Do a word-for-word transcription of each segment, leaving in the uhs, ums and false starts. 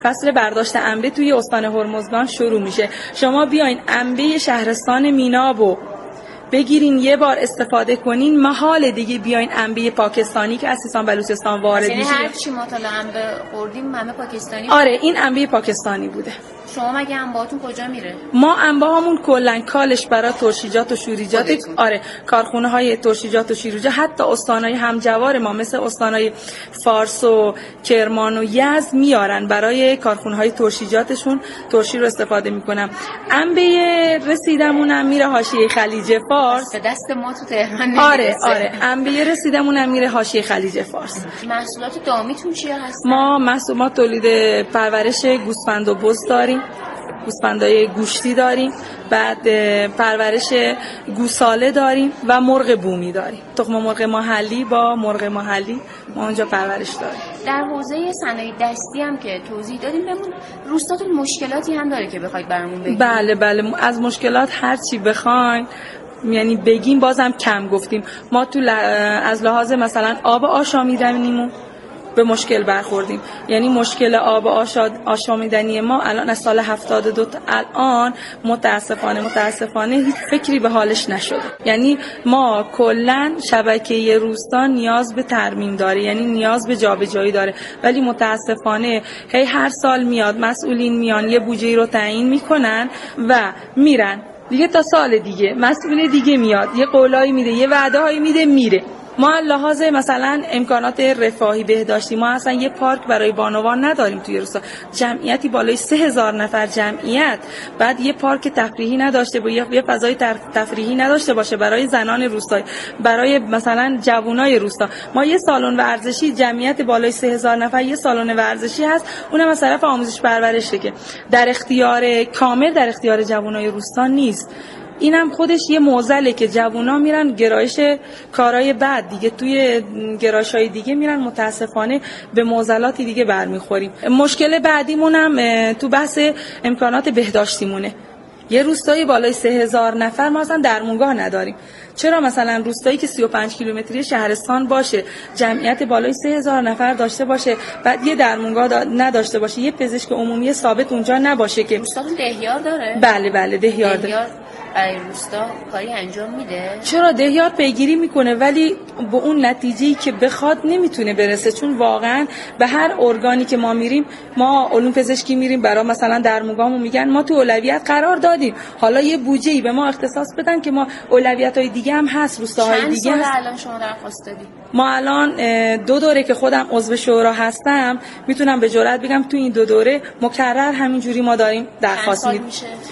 فصل برداشت انبه توی استان هرمزگان شروع میشه. شما بیاین انبه شهرستان مینابو بگیرین یه بار استفاده کنین، محال دیگه بیاین انبه پاکستانی که از سیستان بلوچستان وارد میشه. یعنی هر چی ما تا انبه خوردیم همه پاکستانی؟ آره این انبه پاکستانی بوده. شما مگه انباهاتون کجا میره؟ ما انباهامون کلا کالش برای ترشیجات و شوریجات، آره کارخونه های ترشیجات و شوریجات، حتی استانهای همجوار ما مثل استانهای فارس و کرمان و یزد میارن برای کارخونه های ترشیجاتشون ترشی رو استفاده میکنن. انبه رسیدمون هم میره حاشیه خلیج فارس. به دست ما تو تهران نمیرسه. آره آره انبه رسیدمون هم میره حاشیه خلیج فارس. محصولات دامیتون چیه هستن؟ ما محصولات تولید پرورش گوسفند و بز داریم، گوسفندای گوشتی داریم، بعد پرورش گوساله داریم و مرغ بومی داریم. تخم مرغ محلی با مرغ محلی ما اونجا پرورش داریم. در حوزه صنایع دستی هم که توضیح دادیم، بهمون روستاتون مشکلاتی هم داره که بخواید برامون بگید؟ بله بله از مشکلات هر چی بخواین یعنی بگیم بازم کم گفتیم. ما تو ل... از لحاظ مثلا آب آشامیدنیمون به مشکل برخوردیم. یعنی مشکل آب آشامیدنی ما الان از سال هفتاد و دو تا الان متاسفانه متاسفانه هیچ فکری به حالش نشده. یعنی ما کلا شبکه روستا نیاز به ترمیم داره، یعنی نیاز به جابجایی داره، ولی متاسفانه هی هر سال میاد مسئولین میان یه بودجه رو تعیین میکنن و میرن دیگه، تا سال دیگه مسئول دیگه میاد یه قولایی میده یه وعده‌هایی میده میره. ما لحاظ مثلا امکانات رفاهی بهداشتی ما اصلا یه پارک برای بانوان نداریم توی روستا. جمعیتی بالای سه هزار نفر جمعیت، بعد یه پارک تفریحی نداشته باشه، یه فضای تفریحی نداشته باشه برای زنان روستایی، برای مثلا جوانای روستا. ما یه سالن ورزشی جمعیت بالای سه هزار نفر یه سالن ورزشی هست، اونم از طرف آموزش پرورشه که در اختیار کامل در اختیار جوانای روستا نیست. اینم خودش یه معضله که جوونا میرن گرایش کارهای بعد دیگه، توی گرایش‌های دیگه میرن، متاسفانه به معضلاتی دیگه برمیخوریم. مشکل بعدیمون هم تو بحث امکانات بهداشتیمونه. یه روستایی بالای سه هزار نفر ما اصلا درمونگاه نداریم. چرا مثلا روستایی که سی و پنج کیلومتری شهرستان باشه، جمعیت بالای سه هزار نفر داشته باشه، بعد یه درمونگاه دا نداشته باشه، یه پزشک عمومی ثابت اونجا نباشه که روستاتون دهیار داره؟ بله بله دهیار داره. برای روستا کاری انجام میده؟ چرا دهیار پیگیری میکنه ولی به اون نتیجه‌ای که بخواد نمیتونه برسه، چون واقعا به هر ارگانی که ما میریم، ما علوم پزشکی میریم برای مثلا درمونگاهمون میگن ما تو اولویت قرار دادیم، حالا یه بودجه‌ای به ما اختصاص بدن که ما اولویت‌های دیگه هم هست، روستاهای دیگه. چند سال الان شما درخواست دادید؟ ما الان دو دوره که خودم عضو شورا هستم میتونم به جرئت بگم تو این دو دوره مکرر همینجوری ما داریم درخواست میدیم.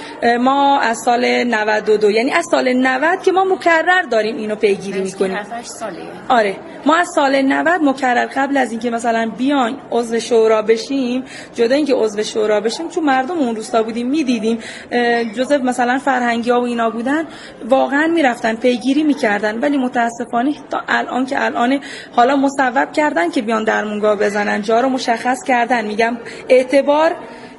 ما از سال نود و دو یعنی از سال نود که ما مکرر داریم اینو پیگیری میکنیم. آره ما از سال نود مکرر، قبل از اینکه مثلا بیاین عضو شورا بشیم، جدا اینکه عضو شورا بشیم، چون مردم اون روستا بودیم میدیدیم جزء مثلا فرهنگی‌ها و اینا بودن، واقعا میرفتن پیگیری میکردن، ولی متاسفانه تا الان که الان حالا مصوب کردن که بیان درمونگاه بزنن، جا رو مشخص کردن، میگم اعتبار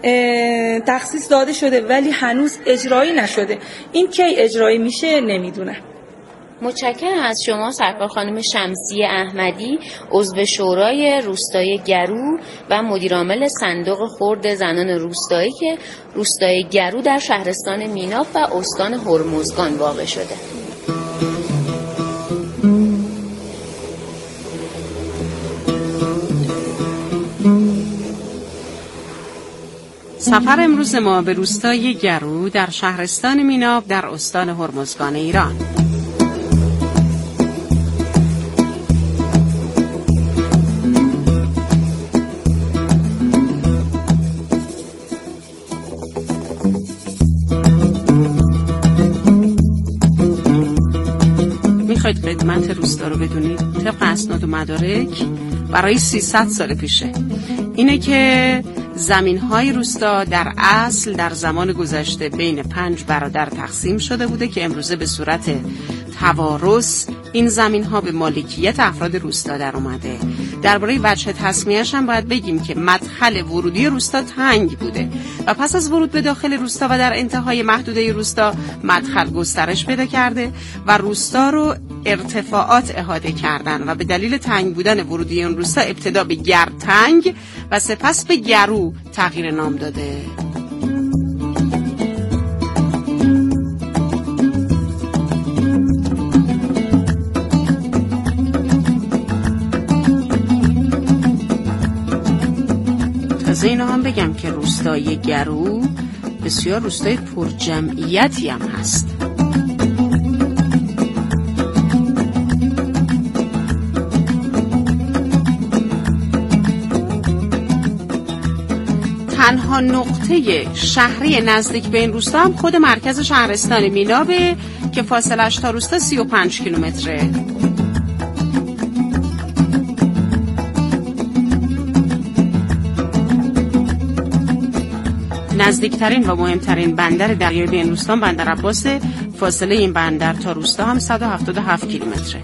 تخصیص داده شده ولی هنوز اجرایی نشده. این کی اجرایی میشه نمیدونم. متشکرم از شما سرکار خانم شمسیه احمدی، عضو شورای روستای گرو و مدیرعامل صندوق خرد زنان روستایی که روستای گرو در شهرستان میناب و استان هرمزگان واقع شده. سفر امروز ما به روستای گرو در شهرستان میناب در استان هرمزگان ایران. میخواید قدمت روستا رو بدونید؟ طبق اسناد و مدارک برای سیصد سال پیشه. اینه که زمین‌های روستا در اصل در زمان گذشته بین پنج برادر تقسیم شده بوده که امروزه به صورت توارث این زمین‌ها به مالکیت افراد روستا در اومده. درباره وجه تسمیه‌اش هم باید بگیم که مدخل ورودی روستا تنگ بوده و پس از ورود به داخل روستا و در انتهای محدوده روستا مدخل گسترش پیدا کرده و روستا رو ارتفاعات احاطه کردن و به دلیل تنگ بودن ورودی اون روستا ابتدا به گرتنگ و سپس به گرو تغییر نام داده. تازه اینو هم بگم که روستای گرو بسیار روستای پرجمعیتی هم هست. تنها نقطه شهری نزدیک به این روستا هم خود مرکز شهرستان مینابه که فاصلش تا روستا سی و پنج کیلومتره. نزدیکترین و مهمترین بندر دریایی به این روستا بندر عباس، فاصله این بندر تا روستا هم صد و هفتاد و هفت کیلومتره.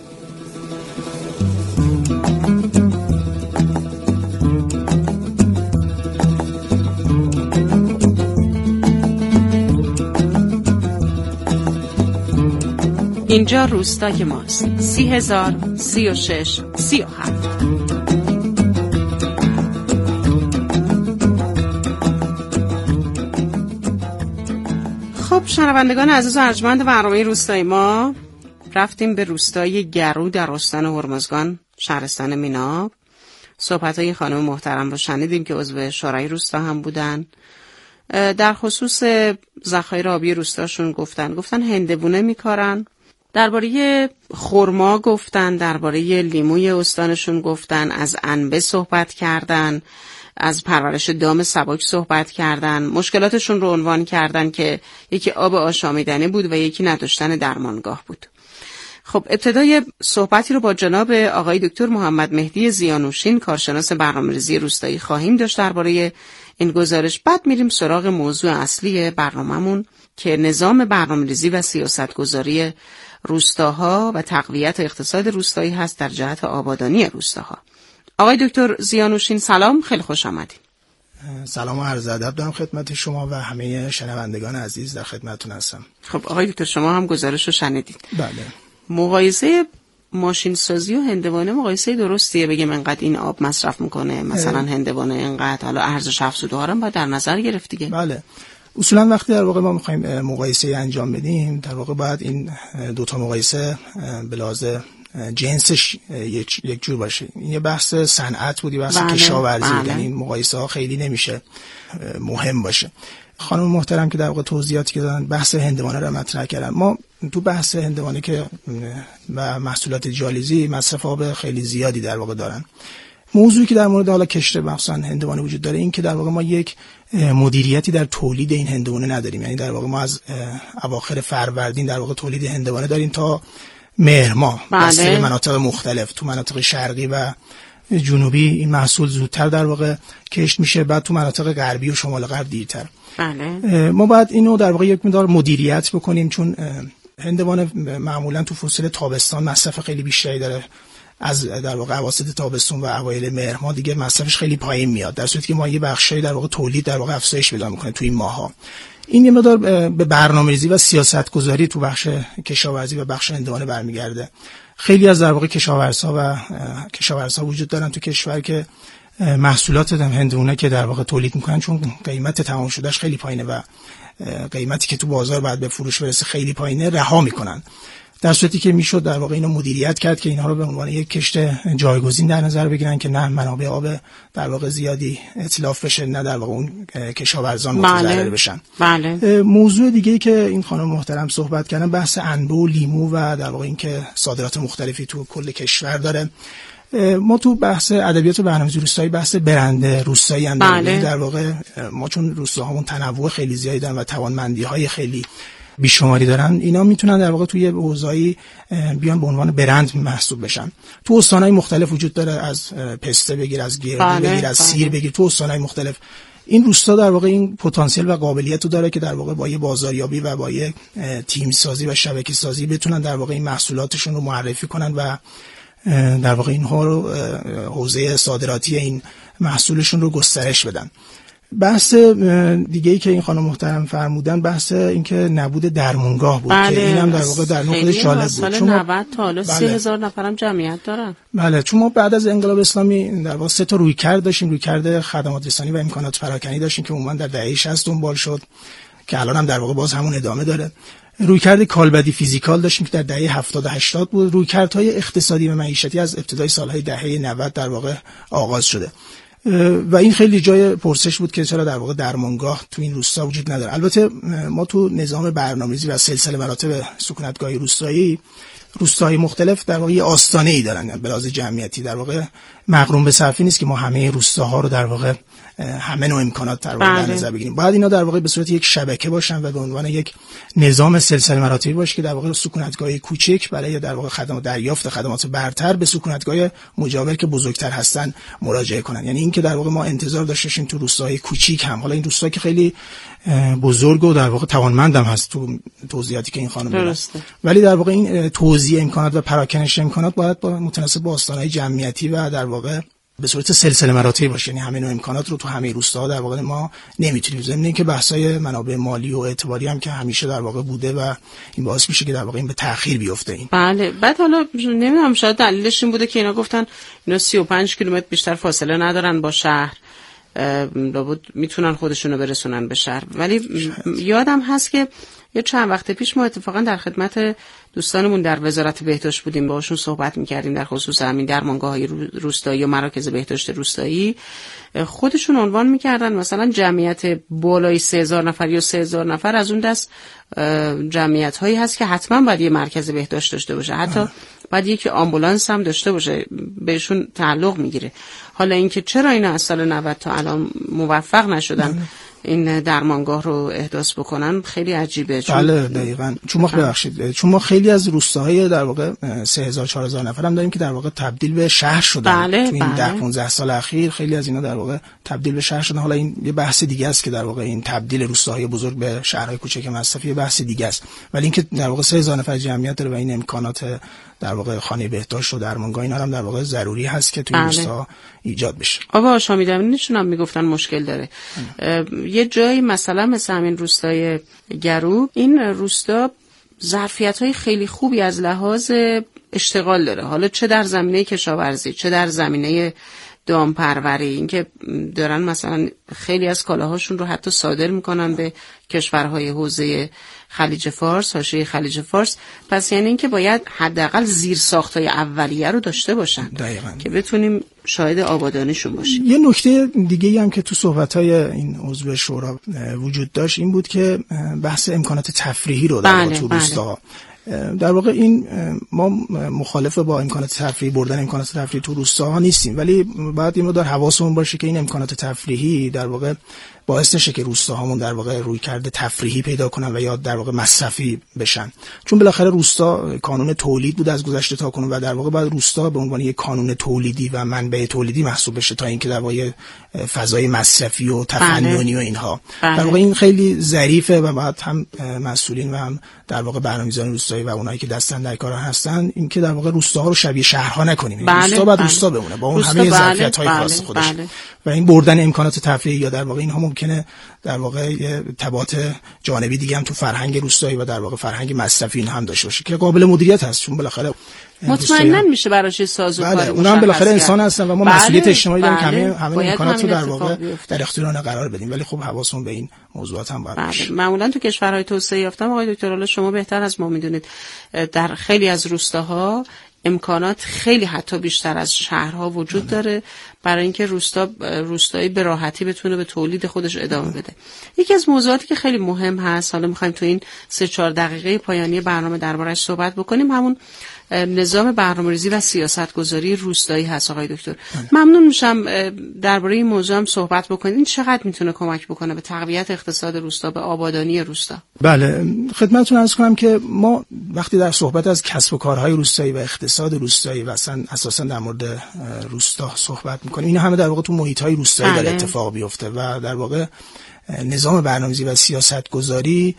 اینجا روستای ماست. سی هزار سی و شش سی و هفت. خب شنوندگان عزیز و ارجمند برنامه روستای ما، رفتیم به روستای گرو در استان هرمزگان شهرستان میناب. صحبت‌های خانم محترم رو شنیدیم که عضو شورای روستا هم بودن. در خصوص ذخایر آبی روستاشون گفتن گفتن هندوونه میکارن، درباره خرما گفتن، درباره لیموی استانشون گفتن، از انبه صحبت کردن، از پرورش دام سبک صحبت کردن، مشکلاتشون رو عنوان کردن که یکی آب آشامیدنی بود و یکی نداشتن درمانگاه بود. خب ابتدای صحبتی رو با جناب آقای دکتر محمد مهدی زیانوشین کارشناس برنامه‌ریزی روستایی خواهیم داشت درباره این گزارش. بعد میریم سراغ موضوع اصلی برنامه‌مون که نظام برنامه‌ریزی و سیاست‌گذاری روستاها و تقویت اقتصاد روستایی هست در جهت آبادانی روستاها. آقای دکتر زیانوشین سلام، خیلی خوش آمدید. سلام و عرض ادب دارم خدمت شما و همه شنوندگان عزیز، در خدمتتون هستم. خب آقای دکتر شما هم گزارش رو شنیدید. بله. مقایسه ماشین سازی و هندوانه مقایسه درستیه؟ بگیم انقدر این آب مصرف میکنه، مثلا هندوانه انقدر، حالا ارزش افزوده ها هم باید در نظر گرفت دیگه. بله. اصولا وقتی در واقع ما میخوایم مقایسه انجام بدیم، در واقع باید این دو تا مقایسه به لحاظ جنسش یک یک جور باشه. این یه بحث صنعت بودی، بحث بله، کشاورزی بود، بله. یعنی مقایسه ها خیلی نمیشه مهم باشه. خانم محترم که در واقع توضیحاتی که دادن بحث هندوانه رو مطرح کردن، ما تو بحث هندوانه که و محصولات جالیزی مصرف آب خیلی زیادی در واقع دارن. موضوعی که در مورد حالا کشت مخصوصا هندوانه وجود داره این که در واقع ما یک مدیریتی در تولید این هندوانه نداریم. یعنی در واقع ما از اواخر فروردین در واقع تولید هندوانه داریم تا مهر ماه، بسته به مناطق مختلف. تو مناطق شرقی و جنوبی این محصول زودتر در واقع کشت میشه، بعد تو مناطق غربی و شمال غرب دیرتر. بله. ما باید اینو در واقع یک مقدار مدیریت بکنیم، چون هندوانه معمولا تو فصل تابستان مصرف خیلی بیشتری داره. از در واقع اواسط تابستون و اوایل مهر ماه دیگه مصرفش خیلی پایین میاد، در صورتی که ما یه بخشی در واقع تولید در واقع افزایش پیدا میکنه تو این ماها. این یه مقدار به برنامه‌ریزی و سیاست‌گذاری تو بخش کشاورزی و بخش هندوانه برمیگرده. خیلی از در واقع کشاورزها و کشاورزها وجود دارن تو کشور که محصولات هندوانه که در واقع تولید میکنن، چون قیمت تمام شدهش خیلی پایینه و قیمتی که تو بازار بعد به فروش برسه خیلی پایینه، رها میکنن. در صورتی که میشد در واقع اینو مدیریت کرد که اینها رو به عنوان یک کشت جایگزین در نظر بگیرن که نه منابع آب در واقع زیادی اتلاف بشه، نه در واقع اون کشاورزان متضرر بشن. بله. موضوع دیگه که این خانم محترم صحبت کردن بحث انبه و لیمو و در واقع اینکه صادرات مختلفی تو کل کشور داره. ما تو بحث ادبیات برنامه‌ریزی روستایی بحث برند روستایی هم داریم. در واقع ما چون روستاهامون تنوع خیلی زیادی دارن و توانمندی‌های خیلی بیشماری دارن، اینا میتونن در واقع توی حوزه‌ای بیان به عنوان برند محسوب بشن. تو استان‌های مختلف وجود داره، از پسته بگیر، از گردو بله، بگیر، از بله. سیر بگیر، تو استان‌های مختلف این روستا در واقع این پتانسیل و قابلیت رو داره که در واقع با یه بازاریابی و با یه تیم سازی و شبکه سازی بتونن در واقع این محصولاتشون رو معرفی کنن و در واقع اینها رو حوزه صادراتی این محصولشون رو گسترش بدن. بحث دیگه ای که این خانم محترم فرمودن بحث اینکه نبود درمونگاه بود. بله. که اینم در واقع در نقطه جالب بود. سال نود تا حالا سی هزار نفرم جمعیت دارن. بله، چون ما بعد از انقلاب اسلامی در واقع سه تا رویکرد داشتیم. رویکرد خدمات رسانی و امکانات پراکنی داشتیم که عموما در دهه شصت دنبال شد که الان هم در واقع باز همون ادامه داره. رویکرد کالبدی فیزیکال داشتیم که در دهه هفتاد و هشتاد بود. رویکردهای اقتصادی و معیشتی از ابتدای سالهای دهه نود در واقع آغاز شده. و این خیلی جای پرسش بود که چرا در واقع درمانگاه تو این روستا وجود نداره. البته ما تو نظام برنامه‌ریزی و سلسله مراتب سکونتگاهی روستایی، روستاهای مختلف در واقع آستانه‌ای دارن به لحاظ جمعیتی. در واقع مقرون به صرفی نیست که ما همه روستاها رو در واقع همه نوع امکانات در واقع در نظر بگیریم. باید اینا در واقع به صورت یک شبکه باشن و به عنوان یک نظام سلسله مراتبی باشه که در واقع سکونتگاه کوچک برای در واقع خدمات دریافت خدمات برتر به سکونتگاه مجاور که بزرگتر هستن مراجعه کنن. یعنی این که در واقع ما انتظار داشتیم تو روستاهای کوچیک هم، حالا این روستا که خیلی بزرگ و در واقع توانمندم هست تو توضیحاتی که این خانم داد، ولی در واقع این توزیع امکانات و پراکنش امکانات باید با متناسب با آستانه‌های جمعیتی و در واقع به صورت سلسله مراتبی باشه. یعنی همه نوع امکانات رو تو همه روستاها در واقع ما نمیتونیم. ضمن اینکه بحث‌های منابع مالی و اعتباری هم که همیشه در واقع بوده و این باعث میشه که در واقع این به تأخیر بیفته. این بله. بعد حالا نمیدونم شاید دلیلش این بوده که اینا گفتن اینا سی و پنج کیلومتر بیشتر فاصله ندارن با شهر، لابد میتونن خودشونو برسونن به شهر. ولی یادم هست که یه چند وقت پیش ما اتفاقا در خدمت دوستانمون در وزارت بهداشت بودیم، باهاشون صحبت می‌کردیم در خصوص همین درمانگاه‌های روستایی و مراکز بهداشت روستایی. خودشون عنوان می‌کردن مثلا جمعیت بالای سه هزار نفر یا سه هزار نفر از اون دست جمعیت‌هایی هست که حتما باید یه مرکز بهداشت داشته باشه، حتی باید یکی آمبولانس هم داشته باشه، بهشون تعلق میگیره. حالا اینکه چرا اینا از سال نود تا الان موفق نشدن این درمانگاه رو احداث بکنن خیلی عجیبه. چون بله دقیقاً. چون ما ببخشید چون ما خیلی از روستاهای در واقع سه هزار چهار هزار نفر هم داریم که در واقع تبدیل به شهر شدن. بله، تو این بله. ده پانزده سال اخیر خیلی از اینا در واقع تبدیل به شهر شدن. حالا این یه بحث دیگه است که در واقع این تبدیل روستاهای بزرگ به شهرهای کوچک مصرفی یه بحث دیگه است، ولی اینکه در واقع سه هزار نفر جمعیت داره و این امکانات در واقع خانه بهداشت و درمانگاه اینا هم در واقع ضروری هست که تو این روستا ایجاد بشه. آقا آشامیدنیشون هم میگفتن مشکل داره. یه جایی مثلا مثل همین روستای گرو، این روستا ظرفیت‌های خیلی خوبی از لحاظ اشتغال داره، حالا چه در زمینه کشاورزی چه در زمینه دامپروری، اینکه دارن مثلا خیلی از کالاهاشون رو حتی صادر میکنن به کشورهای حوزه خلیج فارس، حاشیه خلیج فارس. پس یعنی اینکه باید حداقل زیرساخت‌های اولیه رو داشته باشن دقیقاً که بتونیم شاهد آبادانیشون باشیم. یه نکته دیگه‌ای هم که تو صحبت‌های این عضو شورا وجود داشت این بود که بحث امکانات تفریحی رو در واقع تو روستا. در واقع این ما مخالف با امکانات تفریحی بردن امکانات تفریحی تو روستاها نیستیم، ولی باید این رو در حواسمون باشه که این امکانات تفریحی در واقع باعث نشه که روستاهامون در واقع رویکرد تفریحی پیدا کنن و یا در واقع مصرفی بشن. چون بالاخره روستا کانون تولید بود از گذشته تا کنون و در واقع باید روستا به عنوان یک کانون تولیدی و منبع تولیدی محسوب بشه تا اینکه در واقع فضای مصرفی و تفننی و اینها. بله. در واقع این خیلی ظریفه و باید هم مسئولین و هم در واقع برنامه‌ریزان روستایی و اونایی که دستن در کار هستن این که در واقع روستاها رو شبیه شهرها نکنیم. بله. روستا باید بله. روستا بمونه با اون روستا همه بله. ظرفیت‌های بله. خاص خودش. بله. و این بردن امکانات تفریحی یا در واقع اینها ممکنه در واقع تبعات جانبی دیگه هم تو فرهنگ روستایی و در واقع فرهنگ مصرفی این هم داشته باشه که قابل مدیریت هست، چون بالاخره مطمئنا میشه براش سازوکاری. بله اونها هم بالاخره انسان هستن و ما بله. مسئولیت اجتماعی داریم بله. که همه همه امکانات رو در واقع بیفته. در اختیار اونها قرار بدیم، ولی خب حواسمون به این موضوعات هم باید باشه. بله. معمولا تو کشورهای توسعه یافته آقای دکتر حالا شما بهتر از ما میدونید در خیلی از روستاها امکانات خیلی حتی بیشتر از شهرها وجود داره برای اینکه روستا روستایی به راحتی بتونه به تولید خودش ادامه بده. یکی از موضوعاتی که خیلی مهم هست، حالا می‌خوایم تو این سه چهار دقیقه پایانی برنامه درباره‌اش صحبت بکنیم، همون نظام برنامه‌ریزی و سیاست‌گذاری روستایی هست آقای دکتر. ممنون میشم درباره این موضوع هم صحبت بکنید. این چقدر میتونه کمک بکنه به تقویت اقتصاد روستا، به آبادانی روستا؟ بله خدمتتون عرض کنم که ما وقتی در صحبت از کسب و کارهای روستایی و اقتصاد روستایی و اصلا اساسا در مورد روستا صحبت می‌کنیم، اینا همه در واقع تو محیط‌های روستایی داره اتفاق بیفته و در واقع نظام برنامه‌ریزی و سیاست‌گذاری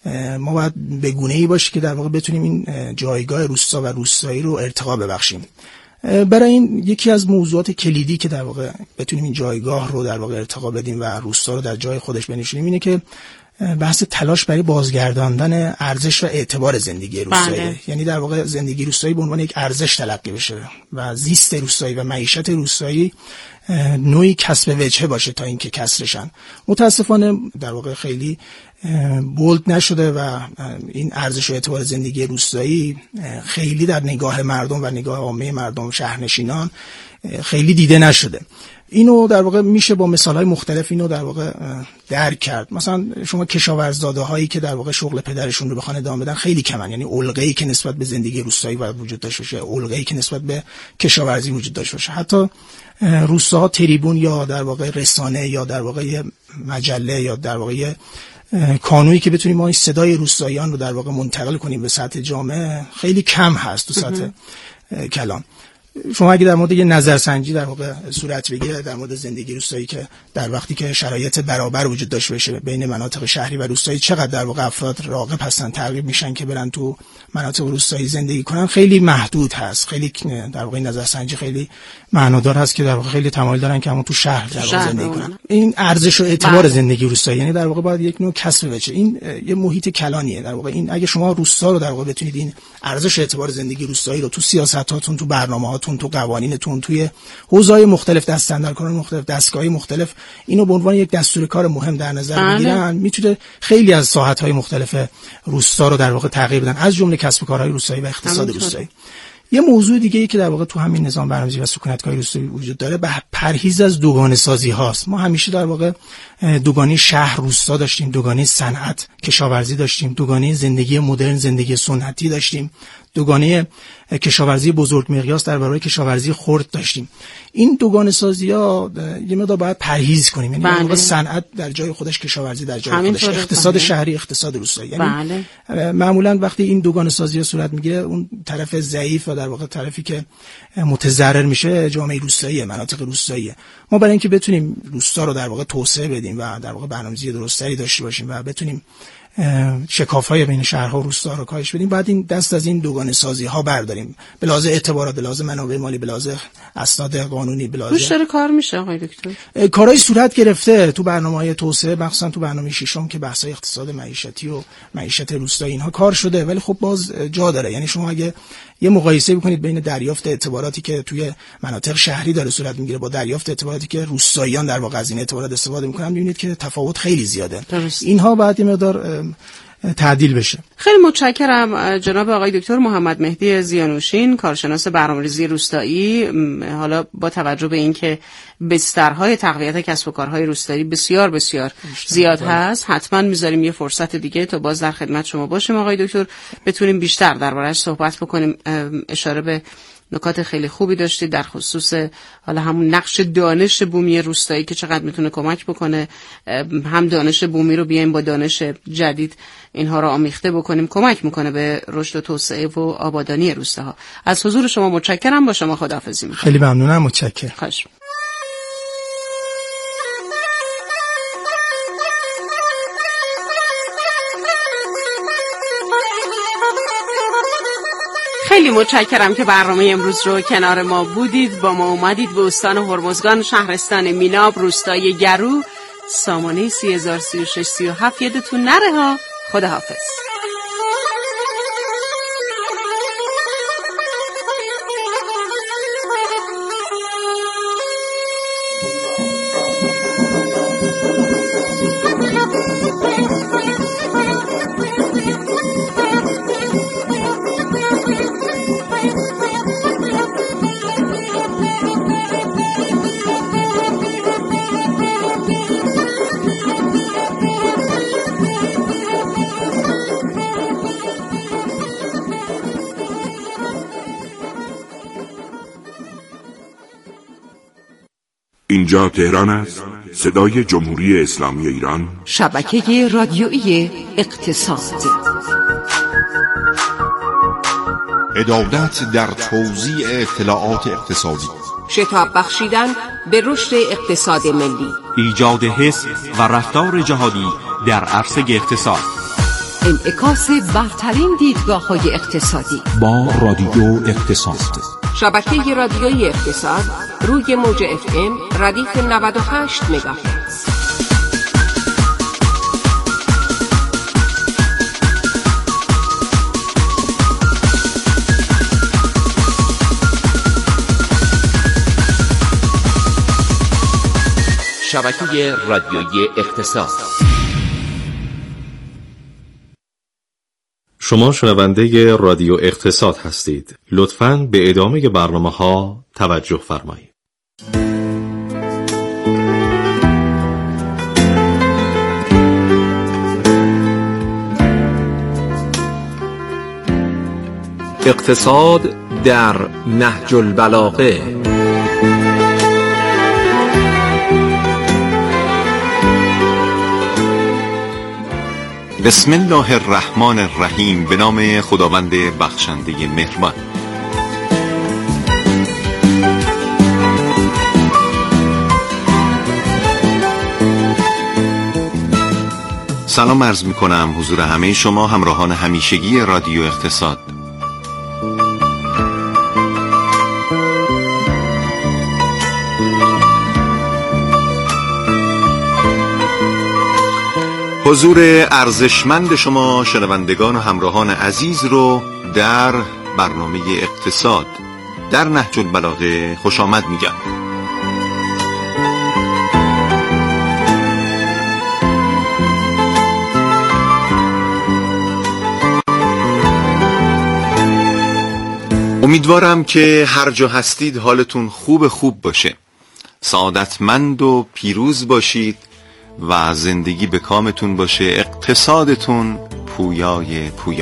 ما باید به گونه‌ای باشه که در واقع بتونیم این جایگاه روستا و روستایی رو ارتقا ببخشیم. برای این یکی از موضوعات کلیدی که در واقع بتونیم این جایگاه رو در واقع ارتقا بدیم و روستا رو در جای خودش بنشونیم اینه که بحث تلاش برای بازگرداندن ارزش و اعتبار زندگی روستایی. بله. یعنی در واقع زندگی روستایی به عنوان یک ارزش تلقی بشه و زیست روستایی و معیشت روستایی نوعی کسب وجهه باشه تا اینکه کسرشن. متاسفانه در واقع خیلی بولد نشده و این ارزش و اعتبار زندگی روستایی خیلی در نگاه مردم و نگاه عامه مردم و شهرنشینان خیلی دیده نشده. اینو در واقع میشه با مثالهای مختلف اینو در واقع درک کرد. مثلا شما کشاورزداده هایی که در واقع شغل پدرشون رو بخوان ادامه بدن خیلی کمن، یعنی الگویی که نسبت به زندگی روستایی وجود داشته باشه، الگویی که نسبت به کشاورزی وجود داشته باشه. حتی روستاها تریبون یا در واقع رسانه یا در واقع مجله یا در واقع کانونی که بتونیم ما صدای روستاییان رو در واقع منتقل کنیم به سطح جامعه خیلی کم هست تو سطح کلان. شما اگه در مورد یه نظرسنجی در واقع صورت بگیره در مورد زندگی روستایی که در وقتی که شرایط برابر وجود داشته باشه بین مناطق شهری و روستایی چقدر در واقع افراد راغب هستن ترغیب میشن که برن تو مناطق روستایی زندگی کنن، خیلی محدود هست. خیلی در واقع نظرسنجی خیلی معنادار هست که در واقع خیلی تمایل دارن که همون تو شهر در واقع زندگی کنن. این ارزش و اعتبار بله. زندگی روستایی یعنی در واقع باید یک نوع کسب بشه. این یه محیط کلانیه در واقع. این اگه شما روستا رو در واقع بتونید این ارزش و اعتبار زندگی روستایی رو تو سیاستاتون، تو برنامه‌هاتون، تو قوانینتون، توی حوزه‌های مختلف، دستاندرکاران مختلف، دستگاه‌های مختلف اینو به عنوان یک دستور کار مهم در نظر بگیرن، میتونه خیلی از ساحت‌های مختلف روستا رو در واقع تغییر بدن، از جمله کسب و کارهای روستایی و اقتصاد روستایی. یه موضوع دیگه ای که در واقع تو همین نظام برنامه‌ریزی و سکونت‌کاری روستایی وجود داره به پرهیز از دوگانه سازی هاست. ما همیشه در واقع دوگانه شهر روستا داشتیم، دوگانه صنعت کشاورزی داشتیم، دوگانه زندگی مدرن زندگی سنتی داشتیم، دوگانه کشاورزی بزرگ مقیاس در برابر کشاورزی خرد داشتیم. این دوگانه سازی‌ها یه مقدار باید پرهیز کنیم، یعنی واقعا صنعت در جای خودش، کشاورزی در جای خودش، اقتصاد بله. شهری اقتصاد روستایی. یعنی بله. معمولا وقتی این دوگانه سازی‌ها صورت میگیره اون طرف ضعیف و در واقع طرفی که متضرر میشه جامعه روستایی، مناطق روستایی. ما برای اینکه بتونیم روستا رو در واقع توسعه بدیم و در واقع برنامه‌ریزی درستری داشته باشیم و بتونیم شکاف‌های بین شهرها و روستا رو کاهش بدیم، بعد این دست از این دوگانه سازی‌ها برداریم به لحاظ اعتبارات، به لحاظ منابع مالی، به لحاظ اسناد قانونی، به لحاظ روش داره کار میشه. آقای دکتر کارهای صورت گرفته تو برنامه‌های توسعه، مخصوصا تو برنامه ششم که بحث‌های اقتصاد معیشتی و معیشت روستایی اینها کار شده، ولی خب باز جا داره. یعنی شما اگه یه مقایسه بکنید بین دریافت اعتباراتی که توی مناطق شهری داره صورت میگیره با دریافت اعتباراتی که روستاییان در واقع از این اعتبارات استفاده میکنن، میبینید که تفاوت خیلی زیاده. درست. اینها باید یه مقدار تعدیل بشه. خیلی متشکرم جناب آقای دکتر محمد مهدی زیانوشین، کارشناس برنامه‌ریزی روستایی. حالا با توجه به اینکه بسترهای تقویت کسب و کارهای روستایی بسیار بسیار زیاد هست، حتما میذاریم یه فرصت دیگه تا باز در خدمت شما باشیم آقای دکتر، بتونیم بیشتر درباره‌اش صحبت بکنیم. اشاره به نکات خیلی خوبی داشتید در خصوص حالا همون نقش دانش بومی روستایی که چقدر میتونه کمک بکنه، هم دانش بومی رو بیایم با دانش جدید اینها رو آمیخته بکنیم، کمک میکنه به رشد و توسعه و آبادانی روستاها. از حضور شما متشکرم، با شما خداحافظی میکنم. خیلی ممنونم، متشکرم. خواهش. خیلی متشکرم که برنامه امروز رو کنار ما بودید، با ما اومدید به استان هرمزگان، شهرستان میناب، روستای گرو، سامانه سی هزار سی و شش سی و هفت. یادتون نره ها. خداحافظ. اینجا تهران است، صدای جمهوری اسلامی ایران، شبکه رادیویی اقتصاد. عدالت در توزیع اطلاعات اقتصادی، شتاب بخشیدن به رشد اقتصاد ملی، ایجاد حس و رفتار جهادی در عرصه اقتصاد، انعکاس برترین دیدگاه‌های اقتصادی با رادیو اقتصاد، شبکه رادیویی اقتصاد روی موج اف ام ردیف نود و هشت مگاهرتز. شبکه رادیویی اقتصاد. شما شنونده رادیو اقتصاد هستید. لطفاً به ادامه برنامه ها توجه فرمایید. اقتصاد در نهج البلاغه. بسم الله الرحمن الرحیم. به نام خداوند بخشنده مهربان. سلام عرض می کنم حضور همه شما همراهان همیشگی رادیو اقتصاد. حضور ارزشمند شما شنوندگان و همراهان عزیز رو در برنامه اقتصاد در نهج البلاغه خوش آمد میگم. امیدوارم که هر جا هستید حالتون خوب خوب باشه، سعادتمند و پیروز باشید و زندگی به کامتون باشه، اقتصادتون پویای پویا.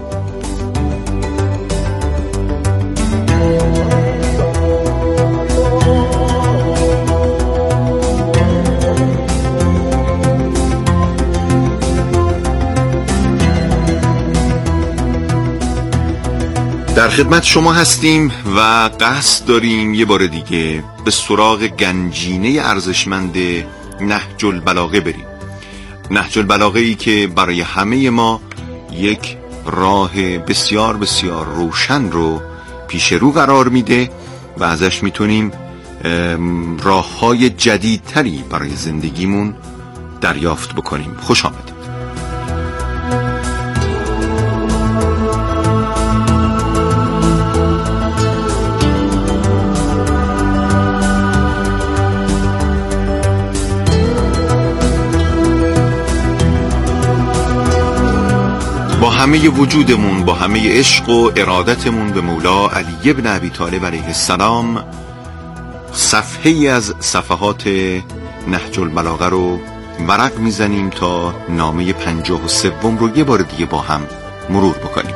در خدمت شما هستیم و قصد داریم یه بار دیگه به سراغ گنجینه ارزشمند نهج البلاغه بریم. نهج البلاغه ای که برای همه ما یک راه بسیار بسیار روشن رو پیش رو قرار میده و ازش میتونیم راه‌های جدیدتری برای زندگیمون دریافت بکنیم. خوش آمدید. با همه وجودمون، با همه عشق و ارادتمون به مولا علی بن ابی طالب علیه السلام، صفحه ای از صفحات نهج البلاغه رو ورق میزنیم تا نامه پنجاه و سوم رو یه بار دیگه با هم مرور بکنیم.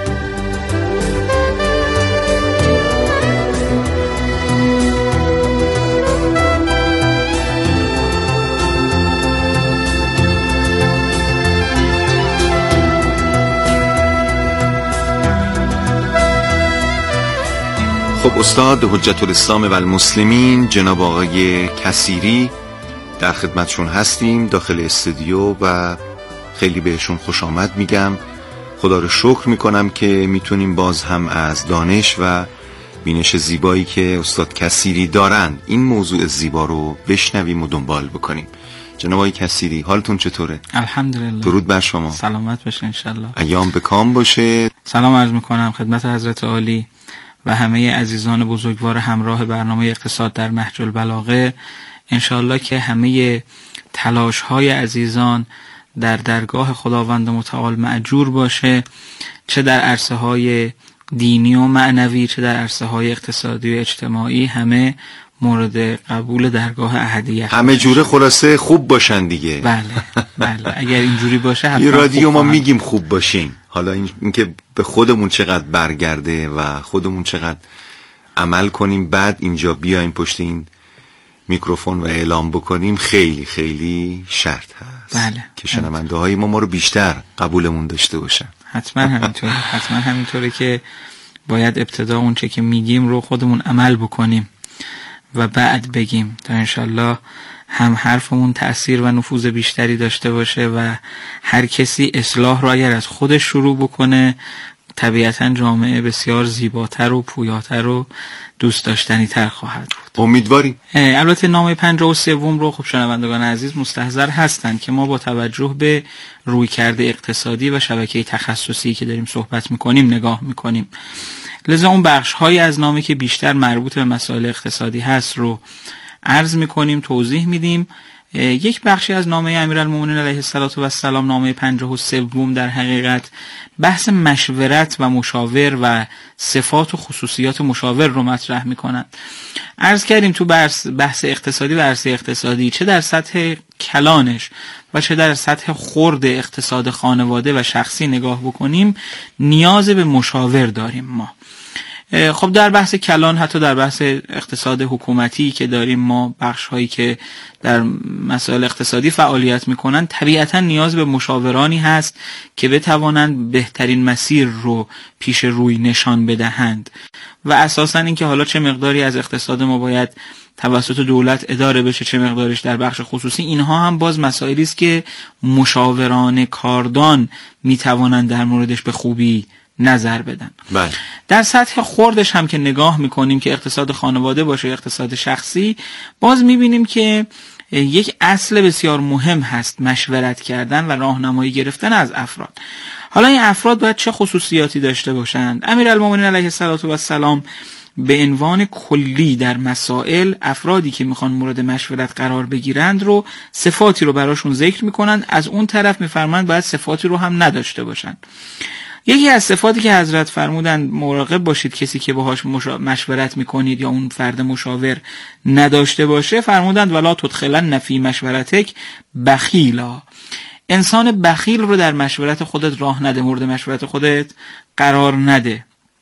خب استاد حجت الاسلام و المسلمین جناب آقای کثیری در خدمتشون هستیم داخل استودیو و خیلی بهشون خوش آمد میگم. خدا رو شکر میکنم که میتونیم باز هم از دانش و بینش زیبایی که استاد کثیری دارند این موضوع زیبا رو بشنویم و دنبال بکنیم. جناب آقای کثیری حالتون چطوره؟ الحمدلله. درود بر شما. سلامت باشه انشالله. ایام به کام باشه. سلام عرض میکنم خدمت حضرت عالی و همه عزیزان بزرگوار همراه برنامه اقتصاد در نهج البلاغه. انشالله که همه تلاش های عزیزان در درگاه خداوند متعال مأجور باشه، چه در عرصه های دینی و معنوی چه در عرصه های اقتصادی و اجتماعی، همه مورد قبول درگاه احدیه، همه جوره خلاصه خوب باشن دیگه. بله بله اگر اینجوری باشه حتما. یه رادیو ما میگیم خوب باشین، حالا این, این که به خودمون چقدر برگرده و خودمون چقدر عمل کنیم بعد اینجا بیایم پشت این میکروفون و اعلام بکنیم خیلی خیلی شرط هست. بله. که شنونده های ما ما رو بیشتر قبولمون داشته باشن. حتما همینطوره حتما همینطوره که باید ابتدا اون چه که میگیم رو خودمون عمل بکنیم و بعد بگیم تا انشالله هم حرفمون تأثیر و نفوذ بیشتری داشته باشه و هر کسی اصلاح رو اگر از خودش شروع بکنه طبیعتا جامعه بسیار زیباتر و پویاتر و دوست داشتنی تر خواهد بود. امیدواریم. البته نامه پنجاه و سوم رو خب شنوندگان عزیز مستحضر هستند که ما با توجه به رویکرد اقتصادی و شبکه تخصصی که داریم صحبت میکنیم نگاه میکنیم، لذا اون بخش های از نامه که بیشتر مربوط به مسائل اقتصادی هست رو عرض میکنیم، توضیح میدیم. یک بخشی از نامه امیرالمومنین علیه السلام، نامه پنجاه و سوم، در حقیقت بحث مشورت و مشاور و صفات و خصوصیات مشاور رو مطرح میکنند. عرض کردیم تو بحث, بحث اقتصادی و عرصه اقتصادی، چه در سطح کلانش و چه در سطح خرد اقتصاد خانواده و شخصی نگاه بکنیم، نیاز به مشاور داریم ما. خب در بحث کلان، حتی در بحث اقتصاد حکومتی که داریم ما، بخش هایی که در مسائل اقتصادی فعالیت میکنن، طبیعتا نیاز به مشاورانی هست که بتوانند بهترین مسیر رو پیش روی نشان بدهند و اساسا این که حالا چه مقداری از اقتصاد ما باید توسط دولت اداره بشه، چه مقدارش در بخش خصوصی، اینها هم باز مسائلی است که مشاوران کاردان میتوانند در موردش به خوبی نظر بدن. بله. در سطح خردش هم که نگاه میکنیم که اقتصاد خانواده باشه، اقتصاد شخصی، باز میبینیم که یک اصل بسیار مهم هست مشورت کردن و راهنمایی گرفتن از افراد. حالا این افراد باید چه خصوصیاتی داشته باشند؟ امیرالمومنین علیه السلام به عنوان کلی در مسائل افرادی که میخوان مورد مشورت قرار بگیرند رو صفاتی رو براشون ذکر میکنند، از اون طرف میفرمایند باید صفاتی رو هم نداشته باشند. یکی از صفاتی که حضرت فرمودند مراقب باشید کسی که باهاش مشورت میکنید یا اون فرد مشاور نداشته باشه، فرمودند ولا تدخلن فی مشورتک بخیلا، انسان بخیل رو در مشورت خودت راه نده، مورد مشورت خودت قرار نده.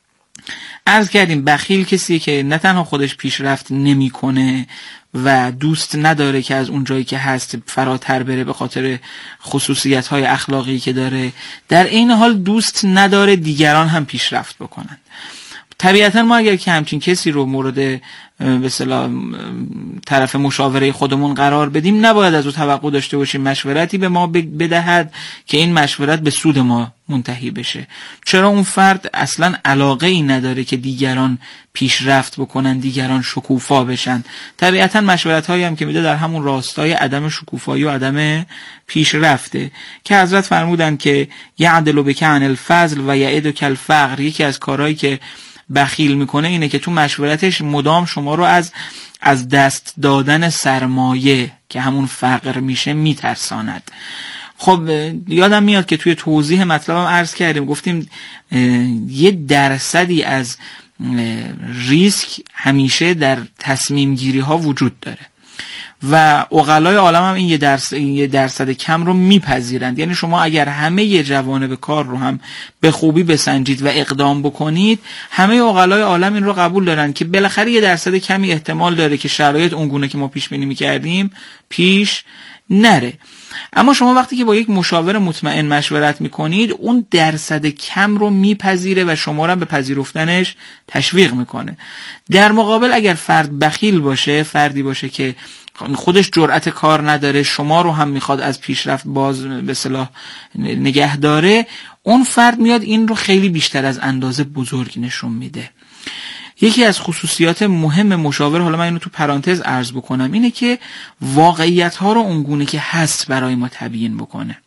عرض کردیم بخیل کسی که نه تنها خودش پیشرفت نمیکنه و دوست نداره که از اون جایی که هست فراتر بره به خاطر خصوصیت‌های اخلاقی که داره، در این حال دوست نداره دیگران هم پیشرفت بکنن. طبیعتا ما اگر که همچین کسی رو مورد به اصطلاح طرف مشاوره خودمون قرار بدیم، نباید از او توقع داشته باشیم مشورتی به ما بدهد که این مشورت به سود ما منتهی بشه. چرا اون فرد اصلا علاقه ای نداره که دیگران پیشرفت بکنن، دیگران شکوفا بشن. طبیعتا مشورت هایی هم که میده در همون راستای عدم شکوفایی و عدم پیشرفته که حضرت فرمودن که یعدل بک عن الفضل و یعدک الفقر. یکی از کارهایی که بخیل میکنه اینه که تو مشورتش مدام شما رو از از دست دادن سرمایه که همون فقر میشه میترساند. خب یادم میاد که توی توضیح مطلبم عرض کردیم، گفتیم یه درصدی از ریسک همیشه در تصمیم گیری ها وجود داره و عقلای عالم هم این یه درصد, این یه درصد کم رو میپذیرند. یعنی شما اگر همه یه جوانب کار رو هم به خوبی بسنجید و اقدام بکنید، همه عقلای عالم این رو قبول دارن که بالاخره یه درصد کمی احتمال داره که شرایط اونگونه که ما پیش بینی میکردیم پیش نره. اما شما وقتی که با یک مشاور مطمئن مشورت میکنید، اون درصد کم رو میپذیره و شما رو به پذیرفتنش تشویق میکنه. در مقابل اگر فرد بخیل باشه، فردی باشه که خودش جرأت کار نداره، شما رو هم میخواد از پیشرفت باز به اصطلاح نگه داره، اون فرد میاد این رو خیلی بیشتر از اندازه بزرگ نشون میده. یکی از خصوصیات مهم مشاور، حالا من اینو تو پرانتز عرض بکنم، اینه که واقعیت ها رو اونگونه که هست برای ما تبیین بکنه.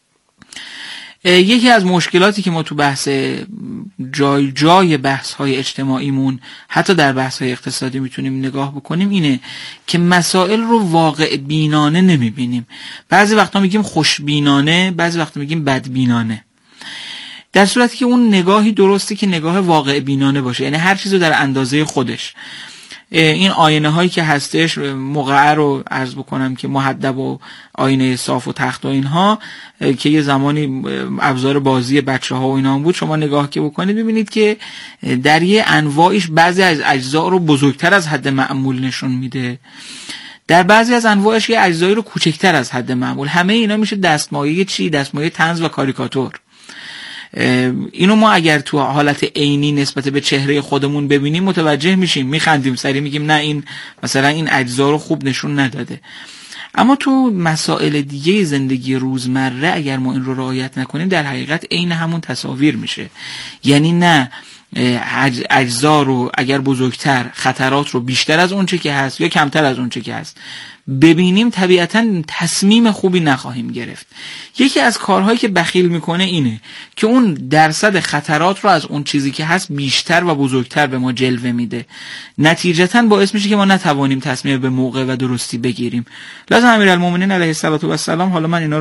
یکی از مشکلاتی که ما تو بحث جای جای بحث های اجتماعیمون، حتی در بحث های اقتصادی میتونیم نگاه بکنیم، اینه که مسائل رو واقع بینانه نمیبینیم. بعضی وقتا میگیم خوشبینانه، بعضی وقتا میگیم بدبینانه، در صورتی که اون نگاهی درسته که نگاه واقع بینانه باشه، یعنی هر چیزو در اندازه خودش. این آینه هایی که هستش، موقعه رو عرض بکنم که محدب و آینه صاف و تخت و اینها که یه زمانی ابزار بازی بچه ها و اینا هم بود، شما نگاه که بکنید ببینید که در یه انواعش بعضی از اجزا رو بزرگتر از حد معمول نشون میده، در بعضی از انواعش یه اجزایی رو کوچکتر از حد معمول. همه اینا میشه دستمایه چی؟ دستمایه طنز و کاریکاتور. اینو ما اگر تو حالت عینی نسبت به چهره خودمون ببینیم متوجه میشیم، میخندیم، سری میگیم نه این مثلا این اجزا رو خوب نشون نداده. اما تو مسائل دیگه زندگی روزمره اگر ما این رو رعایت نکنیم در حقیقت عین همون تصاویر میشه. یعنی نه اجزا رو اگر بزرگتر، خطرات رو بیشتر از اون چه که هست یا کمتر از اون چه که هست ببینیم، طبیعتاً تصمیم خوبی نخواهیم گرفت. یکی از کارهایی که بخیل میکنه اینه که اون درصد خطرات رو از اون چیزی که هست بیشتر و بزرگتر به ما جلوه میده، نتیجتاً باعث میشه که ما نتوانیم تصمیم به موقع و درستی بگیریم. لذا امیرالمومنین علیه السلام حالا من اینا